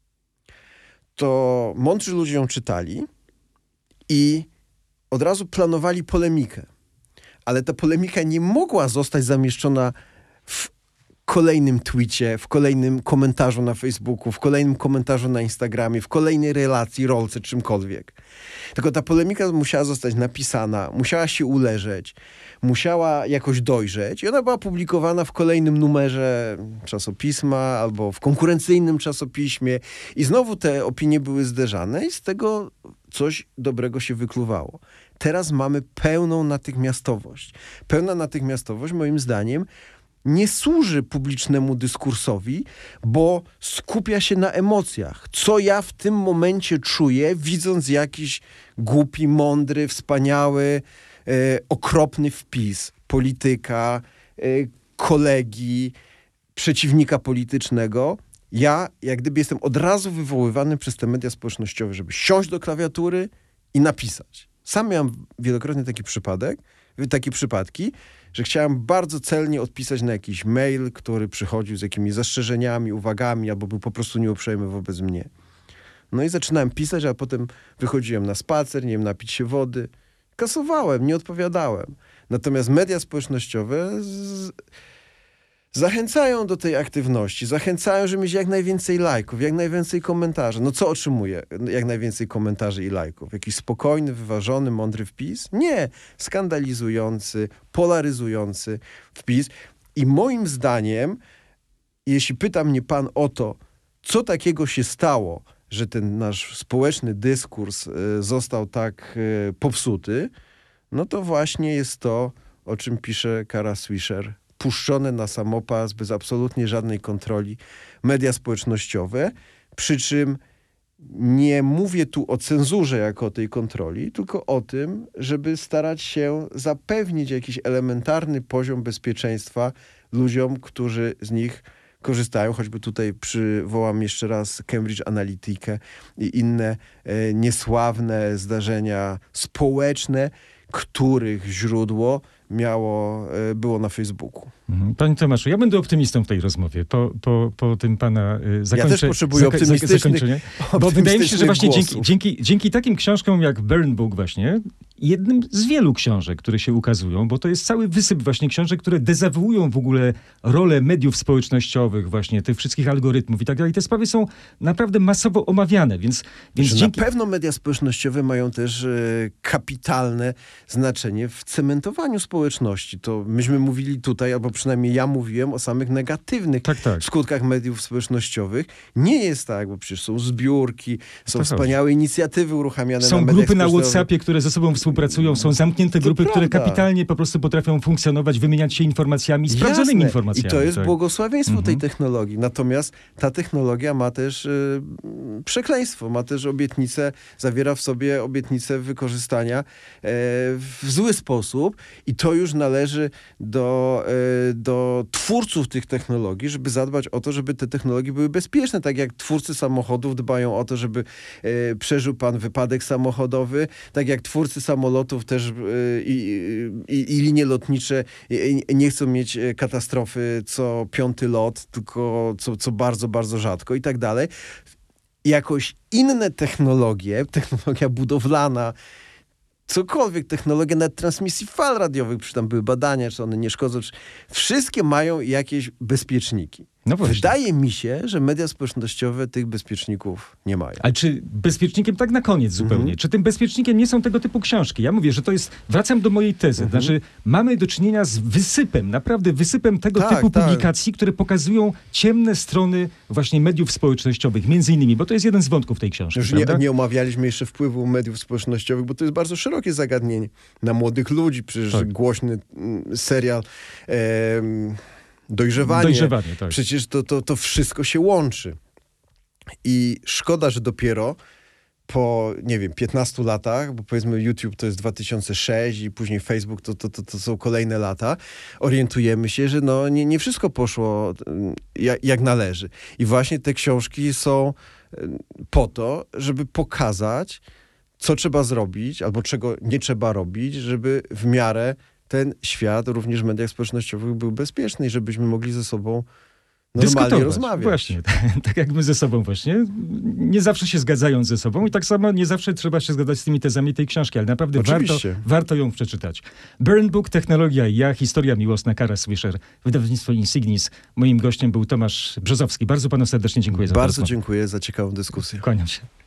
to mądrzy ludzie ją czytali i od razu planowali polemikę. Ale ta polemika nie mogła zostać zamieszczona w kolejnym tweetie, w kolejnym komentarzu na Facebooku, w kolejnym komentarzu na Instagramie, w kolejnej relacji, rolce, czymkolwiek. Tylko ta polemika musiała zostać napisana, musiała się uleżeć, musiała jakoś dojrzeć i ona była publikowana w kolejnym numerze czasopisma albo w konkurencyjnym czasopiśmie i znowu te opinie były zderzane i z tego coś dobrego się wykluwało. Teraz mamy pełną natychmiastowość. Pełna natychmiastowość, moim zdaniem, nie służy publicznemu dyskursowi, bo skupia się na emocjach. Co ja w tym momencie czuję, widząc jakiś głupi, mądry, wspaniały, okropny wpis polityka, kolegi, przeciwnika politycznego. Ja jak gdyby jestem od razu wywoływany przez te media społecznościowe, żeby siąść do klawiatury i napisać. Sam miałem wielokrotnie takie przypadki, że chciałem bardzo celnie odpisać na jakiś mail, który przychodził z jakimiś zastrzeżeniami, uwagami, albo był po prostu nieuprzejmy wobec mnie. No i zaczynałem pisać, a potem wychodziłem na spacer, nie wiem, napić się wody. Kasowałem, nie odpowiadałem. Natomiast media społecznościowe zachęcają do tej aktywności, zachęcają, żeby mieć jak najwięcej lajków, jak najwięcej komentarzy. No co otrzymuje jak najwięcej komentarzy i lajków? Jakiś spokojny, wyważony, mądry wpis? Nie. Skandalizujący, polaryzujący wpis. I moim zdaniem, jeśli pyta mnie pan o to, co takiego się stało, że ten nasz społeczny dyskurs został tak popsuty, no to właśnie jest to, o czym pisze Kara Swisher. Puszczone na samopas, bez absolutnie żadnej kontroli, media społecznościowe, przy czym nie mówię tu o cenzurze jako o tej kontroli, tylko o tym, żeby starać się zapewnić jakiś elementarny poziom bezpieczeństwa ludziom, którzy z nich korzystają. Choćby tutaj przywołam jeszcze raz Cambridge Analytica i inne niesławne zdarzenia społeczne, których źródło było na Facebooku. Panie Tomaszu, ja będę optymistą w tej rozmowie po tym pana zakończeniu. Ja też potrzebuję zakończenia. Bo wydaje mi się, że właśnie dzięki takim książkom jak Burn Book właśnie, jednym z wielu książek, które się ukazują, bo to jest cały wysyp właśnie książek, które dezawuują w ogóle rolę mediów społecznościowych, właśnie tych wszystkich algorytmów i tak dalej. Te sprawy są naprawdę masowo omawiane, więc Na pewno media społecznościowe mają też kapitalne znaczenie w cementowaniu społeczności. To myśmy mówili tutaj, albo przynajmniej ja mówiłem o samych negatywnych skutkach mediów społecznościowych. Nie jest tak, bo przecież są zbiórki, są wspaniałe inicjatywy uruchamiane są na mediach grupy na WhatsAppie, które ze sobą współpracują, są zamknięte grupy, które kapitalnie po prostu potrafią funkcjonować, wymieniać się informacjami, sprawdzonymi informacjami. I to jest błogosławieństwo tej technologii. Natomiast ta technologia ma też przekleństwo, ma też zawiera w sobie obietnicę wykorzystania w zły sposób i to już należy do twórców tych technologii, żeby zadbać o to, żeby te technologie były bezpieczne. Tak jak twórcy samochodów dbają o to, żeby przeżył pan wypadek samochodowy, tak jak twórcy samolotów też i linie lotnicze nie chcą mieć katastrofy co 5. lot, tylko co bardzo, bardzo rzadko i tak dalej. Jakoś inne technologia budowlana, cokolwiek, technologia nawet transmisji fal radiowych, przecież tam były badania, czy one nie szkodzą, wszystkie mają jakieś bezpieczniki. No Wydaje mi się, że media społecznościowe tych bezpieczników nie mają. Ale czy bezpiecznikiem, tak na koniec zupełnie, czy tym bezpiecznikiem nie są tego typu książki? Ja mówię, że to jest, wracam do mojej tezy, znaczy mamy do czynienia z wysypem, naprawdę wysypem tego typu publikacji, które pokazują ciemne strony właśnie mediów społecznościowych, między innymi, bo to jest jeden z wątków tej książki. Już nie omawialiśmy jeszcze wpływu mediów społecznościowych, bo to jest bardzo szerokie zagadnienie na młodych ludzi, przecież głośny serial Dojrzewanie, tak. Przecież to wszystko się łączy. I szkoda, że dopiero po, 15 latach, bo powiedzmy YouTube to jest 2006 i później Facebook to są kolejne lata, orientujemy się, że nie wszystko poszło jak należy. I właśnie te książki są po to, żeby pokazać, co trzeba zrobić, albo czego nie trzeba robić, żeby w miarę ten świat, również w mediach społecznościowych, był bezpieczny i żebyśmy mogli ze sobą normalnie rozmawiać. Właśnie, tak jak my ze sobą właśnie. Nie zawsze się zgadzając ze sobą i tak samo nie zawsze trzeba się zgadzać z tymi tezami tej książki, ale naprawdę warto ją przeczytać. Burn Book, Technologia i ja, historia miłosna, Kara Swisher, wydawnictwo Insignis. Moim gościem był Tomasz Brzozowski. Bardzo panu serdecznie dziękuję za to. Bardzo dziękuję za ciekawą dyskusję. Kłaniam się.